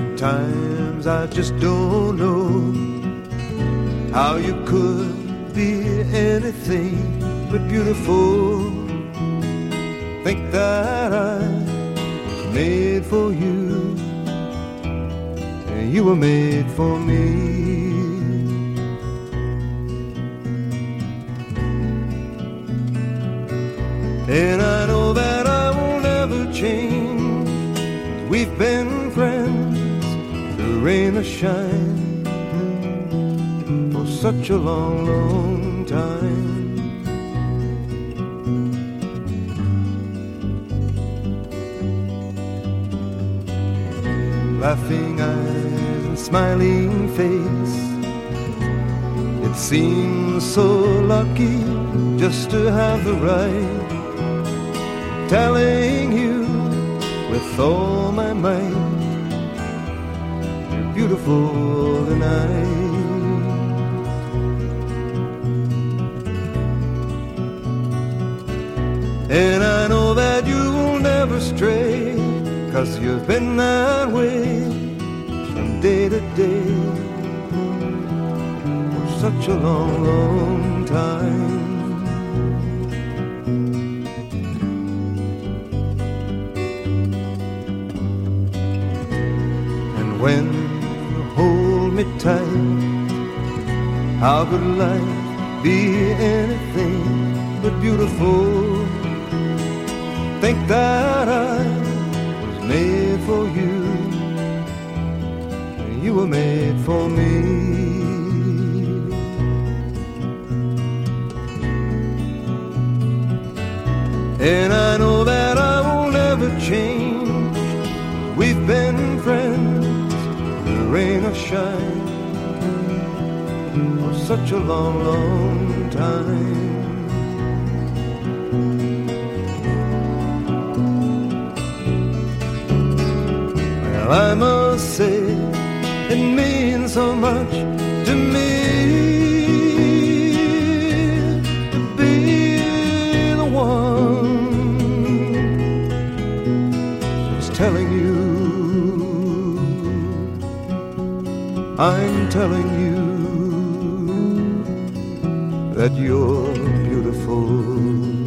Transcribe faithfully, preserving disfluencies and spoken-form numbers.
At times I just don't know how you could be anything but beautiful. Think that I was made for you, and you were made for me. And I know that I will never change. We've been friends through rain or shine for such a long, long time. Laughing eyes and smiling face, it seems so lucky just to have the right, telling you with all my might, you're beautiful tonight. And I know that you will never stray, 'cause you've been that way from day to day for such a long, long time. And when you hold me tight, how could life be anything but beautiful? Think that I made for you, and you were made for me. And I know that I will never change. We've been friends, the rain or shine, for such a long, long time. I must say it means so much to me to be the one who's telling you, I'm telling you that you're beautiful.